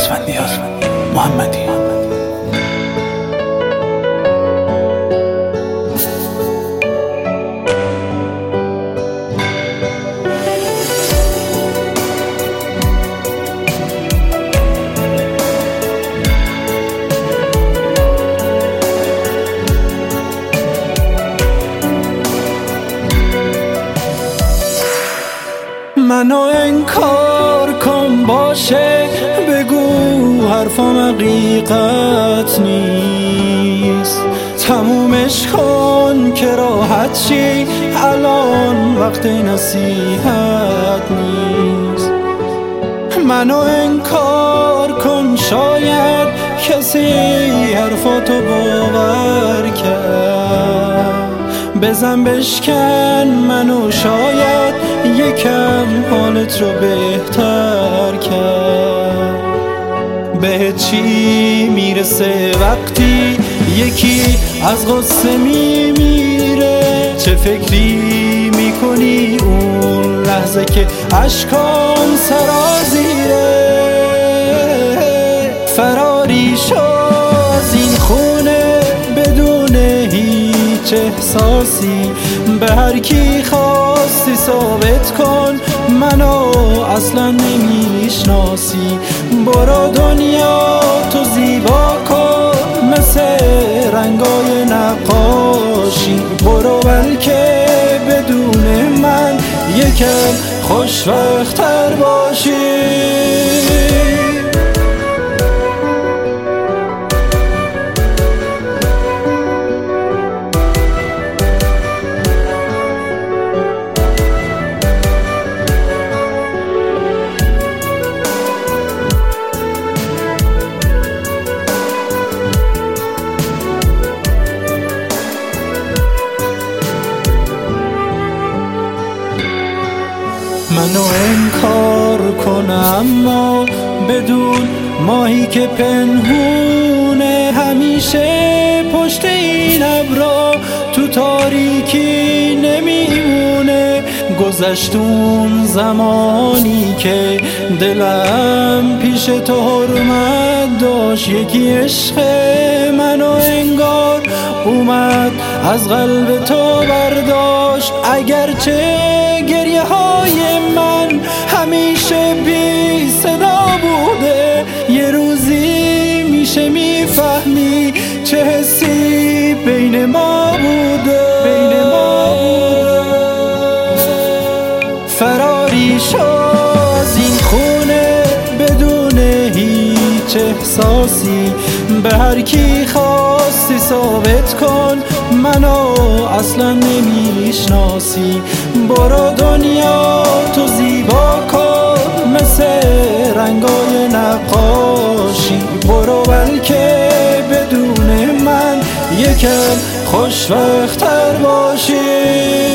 اسفندیار محمدی. منو انکار کن باشه، بگو حرفم حقیقت نیست. تمومش کن که راحت شی، الان وقت نصیحت نیست. منو انکار کن، شاید کسی حرفاتو باور کرد. بزن بشکن منو، شاید یکم حالت رو بهتر کرد. به چی میرسه وقتی یکی از غصه میمیره؟ چه فکری میکنی اون لحظه که اشکام سرازیره؟ فراری شو از این خونه بدون هیچ احساسی، به هر کی خواستی ثابت کن منو اصلا نمیشناسی. برو دنیا تو زیبا کن مثل رنگای نقاشی، برو بلکه بدون من یکم خوشوقت‌تر باشی. منو انکار کن اما بدون ماهی که پنهونه، همیشه پشت این ابرا تو تاریکی نمیمونه. گذشت اون زمانی که دلم پیش تو حرمت داشت، یکی عشق منو انگار اومد از قلب تو برداشت. اگرچه گریه های من همیشه بی صدا بوده، یه روزی میشه میفهمی چه حسی بین ما بوده. فراری شو از این خونه بدون هیچ احساسی، به هر کی خواستی ثابت کن منو اصلا نمیشناسی. برو دنیا تو زیبا کن مثل رنگای نقاشی، برو بلکه بدون من یکم خوشوقت‌تر باشی.